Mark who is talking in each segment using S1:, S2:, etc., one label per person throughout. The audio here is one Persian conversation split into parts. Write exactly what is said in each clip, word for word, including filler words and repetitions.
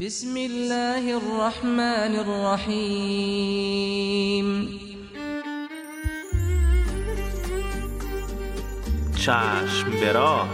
S1: بسم الله الرحمن الرحیم.
S2: چشم به راه.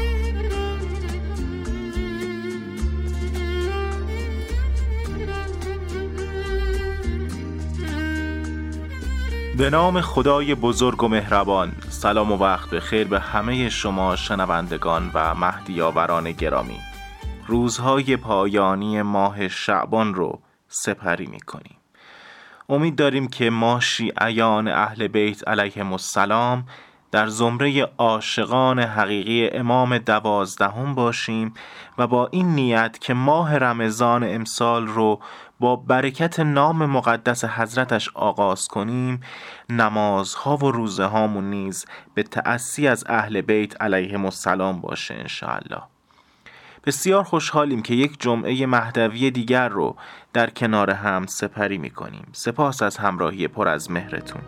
S2: به نام خدای بزرگ و مهربان. سلام و وقت بخیر به همه شما شنوندگان و مهدیاوران گرامی. روزهای پایانی ماه شعبان رو سپری می‌کنیم. امید داریم که ما شیعیان اهل بیت علیهم السلام در زمره عاشقان حقیقی امام دوازدهم باشیم و با این نیت که ماه رمضان امسال رو با برکت نام مقدس حضرتش آغاز کنیم، نمازها و روزه هامون نیز به تأسی از اهل بیت علیهم السلام باشه انشاءالله. بسیار خوشحالیم که یک جمعه مهدوی دیگر رو در کنار هم سپری می کنیم. سپاس از همراهی پر از مهرتون.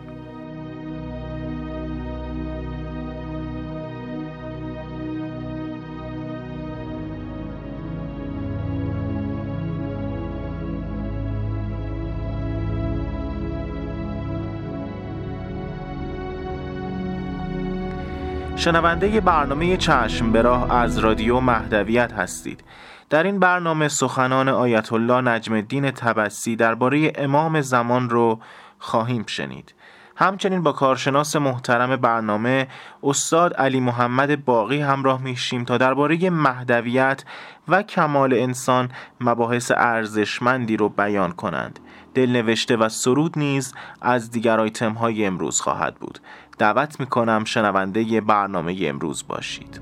S2: شنونده برنامه چشم به راه از رادیو مهدویت هستید. در این برنامه سخنان آیت الله نجم الدین طبسی درباره امام زمان رو خواهیم شنید. همچنین با کارشناس محترم برنامه استاد علی محمد باقی همراه میشیم تا درباره مهدویت و کمال انسان مباحث ارزشمندی رو بیان کنند. دلنوشته و سرود نیز از دیگر آیتم های امروز خواهد بود. دعوت میکنم شنونده برنامه امروز باشید.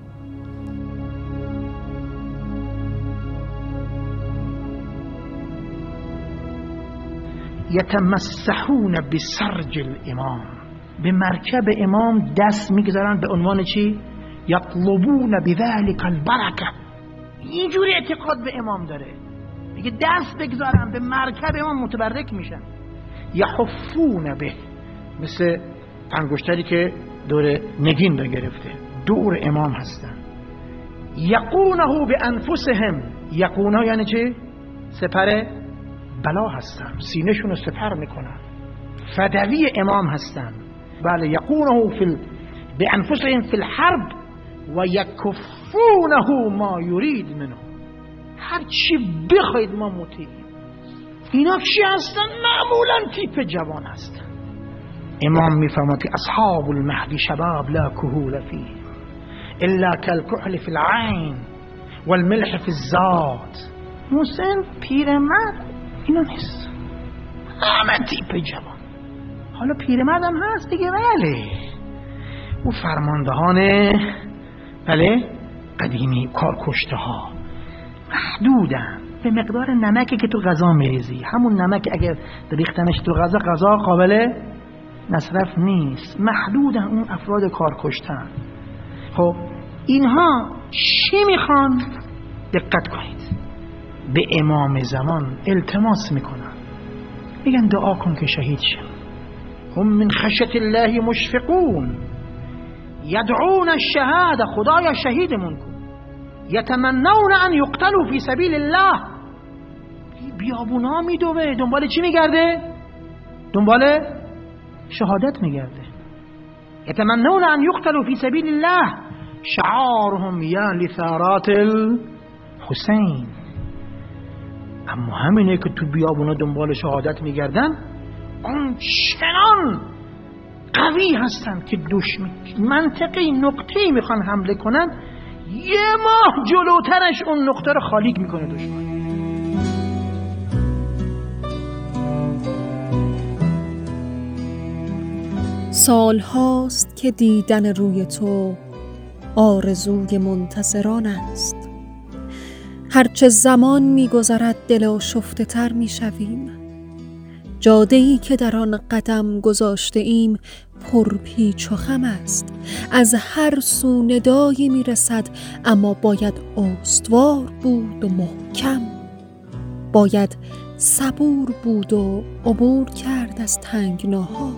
S3: یتمسحون بسرج الامام، به مرکب امام دست میگذارن به عنوان چی؟ یطلبون بذلک البرکه. اینجوری اعتقاد به امام داره، میگه دست بگذارن به مرکب امام متبرک میشن. یحفون به، مثل انگشتری که دور نگین رو گرفته دور امام هستن. یقونه به انفسهم، یقونه یعنی چی؟ سپر بلا هستن، سینه‌شون رو سپر میکنن، فدوی امام هستن. بله، یقونه فی به انفسهم فی الحرب و یکفونه ما یرید منه، هر چی بخواید ما مطیعیم. اینا چی هستن؟ معمولا تیپ جوان هستن. امام میفهمد که اصحاب المهدی شباب لا کهول فیه الا کالکحل فی العین والملح فی الذات. حسین پیرمرد اینا نیست، همه تیپ جوان. حالا پیرمرد هم هست دیگه، بله، او فرماندهان بله قدیمی کارکشته ها محدودن به مقدار نمکی که تو غذا میریزی. همون نمک اگر ریختنش تو غذا، غذا قابل مصرف نیست. محدودن اون افراد کارکشتن. خب اینها چی میخوان؟ دقت کنید، به امام زمان التماس میکنن، میگن دعا کن که شهید شه. هم من خشیت الله مشفقون یدعون الشهاده، خدایا شهیدمون کن. یتمنون ان یقتلوا فی سبیل الله، بیابونا میدوه دنبال چی میگرده؟ دنبال شهادت میگرده. یتمنون ان یقتلوا فی سبیل الله شعارهم یا لثارات الحسین. اما همینه که تو بیابونا دنبال شهادت میگردن، اون چنان قوی هستن که دشمن منطقی نقطه‌ای میخوان حمله کنن، یه ماه جلوترش اون نقطه رو خالی میکنه دشمن.
S4: سال هاست که دیدن روی تو آرزوی منتظران است. هرچه زمان می‌گذرد دل آشفته تر می‌شویم. جاده‌ای که در آن قدم گذاشته ایم پرپیچ و خم است. از هر سو ندایی می‌رسد، اما باید استوار بود و محکم. باید صبور بود و عبور کرد از تنگناها.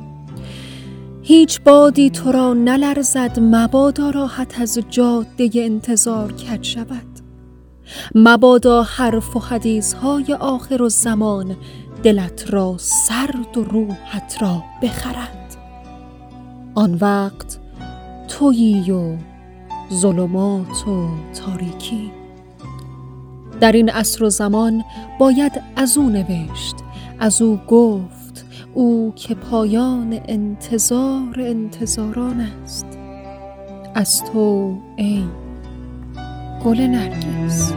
S4: هیچ بادی تو را نلرزد، مبادا راحت از جاده انتظار کج شود. مبادا حرف و حدیثهای آخر الزمان دلت را سرد و روحت را بخرد. آن وقت تویی و ظلمات و تاریکی. در این عصر و زمان باید از او نوشت، از او گفت، او که پایان انتظار انتظاران است. از تو ای گل نرگس.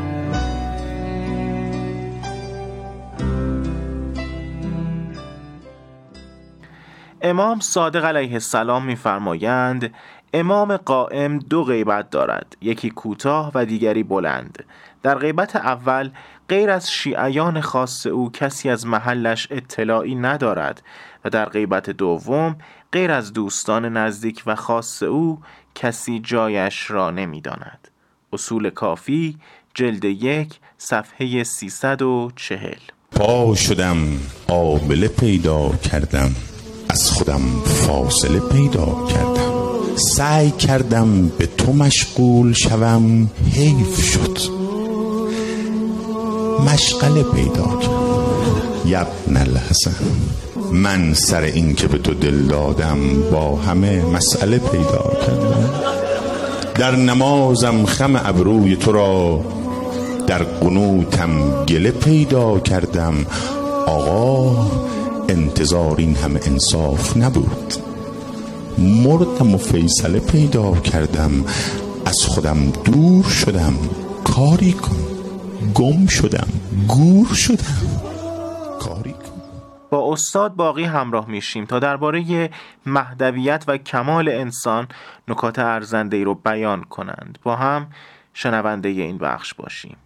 S2: امام صادق علیه السلام می‌فرمایند امام قائم دو غیبت دارد، یکی کوتاه و دیگری بلند. در غیبت اول غیر از شیعیان خاص او کسی از محلش اطلاعی ندارد و در غیبت دوم غیر از دوستان نزدیک و خاص او کسی جایش را نمی‌داند. اصول کافی جلد یک صفحه سیصد و چهل.
S5: پا شدم آبله پیدا کردم، از خودم فاصله پیدا کردم. سعی کردم به تو مشغول شوم، حیف شد مشغله پیدا کردم. یبن الحسن، من سر این که به تو دل دادم با همه مسئله پیدا کردم. در نمازم خم ابروی تو را، در قنوتم گله پیدا کردم. آقا انتظار این همه انصاف نبود، مردم و فیصله پیدا کردم. از خودم دور شدم، کاری کن. گم شدم، گور شدم، کاری کن.
S2: با استاد باقی همراه میشیم تا درباره مهدویت و کمال انسان نکات ارزنده‌ای رو بیان کنند. با هم شنونده این بخش باشیم.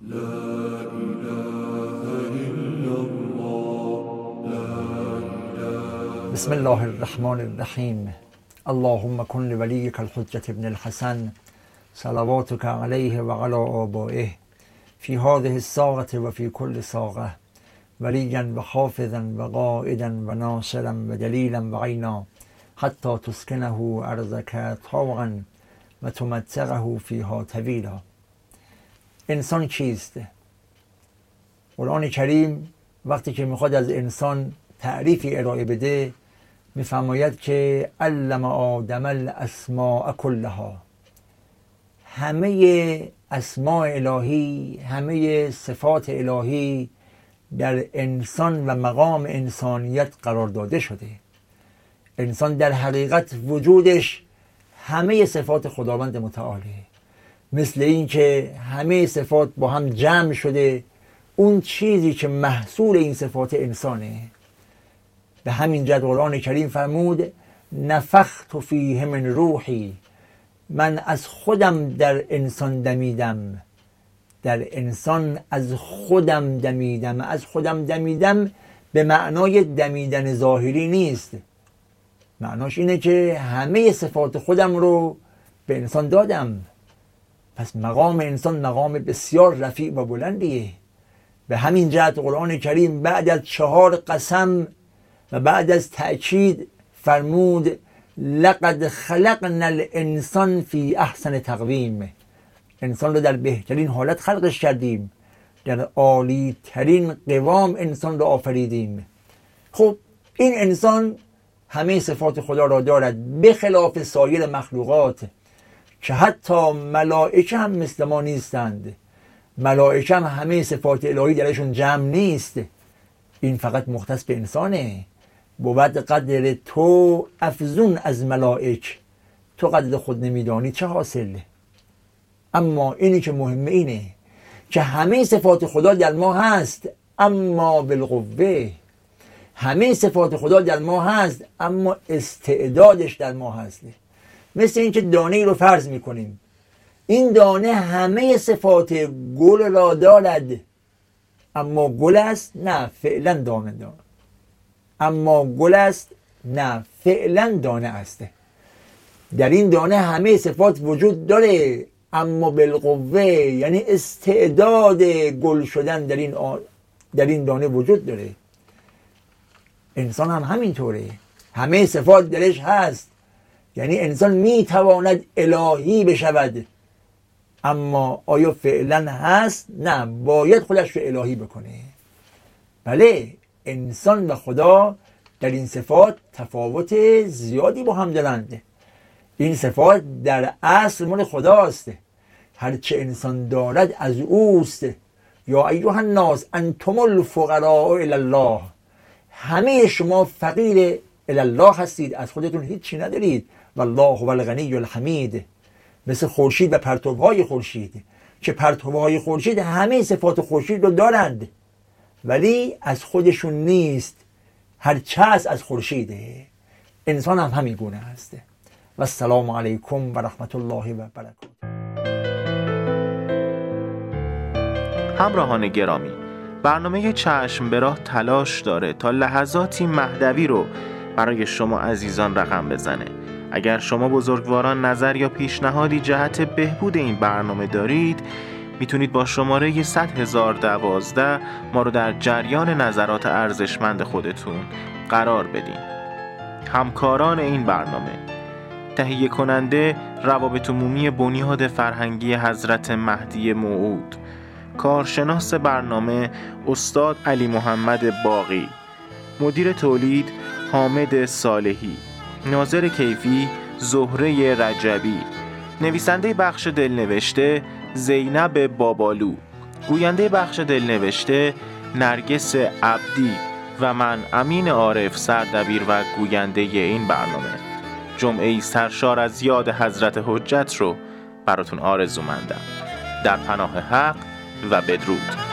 S6: بسم الله الرحمن الرحیم. اللهم کن لولیک الحجة ابن الحسن صلواتک علیه و علی آبائه فی هذه الساعة و فی کل ساعة ولیا و حافظا و قائدا و ناصرا و دلیلا و عینا حتی تسکنه ارضک طوعا و تمتعه فیها طویلا. انسان چیست؟ قرآن کریم وقتی که میخواد از انسان تعریفی ارائه بده میفرماید که علم آدم الاسماء کلها. همه اسماء الهی، همه صفات الهی در انسان و مقام انسانیت قرار داده شده. انسان در حقیقت وجودش همه صفات خداوند متعاله، مثل این که همه صفات با هم جمع شده اون چیزی که محصول این صفات انسانه. به همین جد قرآن کریم فرمود نفخت فیه من روحی، من از خودم در انسان دمیدم. در انسان از خودم دمیدم. از خودم دمیدم به معنای دمیدن ظاهری نیست، معناش اینه که همه صفات خودم رو به انسان دادم. پس مقام انسان مقام بسیار رفیع و بلندیه. به همین جهت قرآن کریم بعد از چهار قسم و بعد از تأکید فرمود لقد خلقنا الانسان فی احسن تقویم. انسان رو در بهترین حالت خلقش کردیم، در عالی ترین قوام انسان رو آفریدیم. خب این انسان همه صفات خدا را دارد، به خلاف سایر مخلوقات که حتی ملائکه هم مثل ما نیستند. ملائکه هم همه صفات الهی درشون جمع نیست. این فقط مختص به انسانه. بود قدر تو افزون از ملائک، تو قدر خود نمیدانی چه حاصل. اما اینی که مهمه اینه که همه صفات خدا در ما هست اما بالقوه. همه صفات خدا در ما هست اما استعدادش در ما هست. مثل این که دانه ای رو فرض میکنیم، این دانه همه صفات گل را دارد اما گل است؟ نه فعلا دانه دارد. اما گل است؟ نه فعلا دانه است. در این دانه همه صفات وجود داره اما بالقوه، یعنی استعداد گل شدن در این آ... در این دانه وجود داره. انسان هم همینطوره، همه صفات درش هست، یعنی انسان میتواند الهی بشود اما آیا فعلا هست؟ نه، باید خودش رو الهی بکنه. بله، انسان و خدا در این صفات تفاوت زیادی با هم دارند. این صفات در اصل مال خداست، هرچه انسان دارد از اوست. یا ایها الناس انتم الفقراء الی الله، همه شما فقیر الی الله هستید، از خودتون هیچی ندارید. والله هو الغنی الحمید. مثل خورشید و پرتوهای خورشید که پرتوهای خورشید همه صفات خورشید رو دارند ولی از خودشون نیست، هرچه هست از خورشیده. انسان هم همین گونه هست. و السلام علیکم و رحمت الله و برکاته.
S2: همراهان گرامی، برنامه چشم به راه تلاش داره تا لحظاتی مهدوی رو برای شما عزیزان رقم بزنه. اگر شما بزرگواران نظر یا پیشنهادی جهت بهبود این برنامه دارید، میتونید با شماره صد هزار دوازده ما رو در جریان نظرات ارزشمند خودتون قرار بدین. همکاران این برنامه: تهیه کننده روابط عمومی بنیاد فرهنگی حضرت مهدی موعود، کارشناس برنامه استاد علی محمد باقی، مدیر تولید حامد صالحی، ناظر کیفی زهره رجبی، نویسنده بخش دلنوشته زینب بابالو، گوینده بخش دلنوشته نرگس عبدی و من امین عارف، سردبیر و گوینده این برنامه. جمعه‌ای سرشار از یاد حضرت حجت رو براتون آرزومندم. در پناه حق و بدرود.